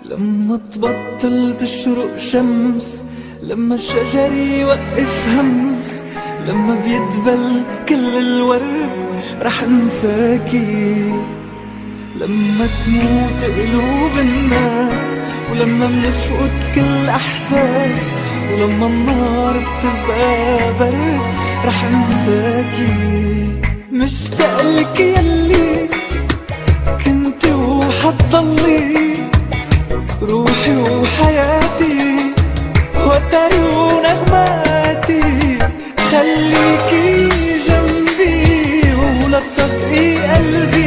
لما تبطل تشرق شمس، لما الشجر يوقف همس، لما بيدبل كل الورد رح انساكي، لما تموت قلوب الناس، ولما منفقد كل احساس، ولما النار بتبقى برد رح انساكي. مشتاقلك يلي كنت وحتضلي روحي وحياتي وتري ونغماتي، خليكي جنبي ولا تصدقي قلبي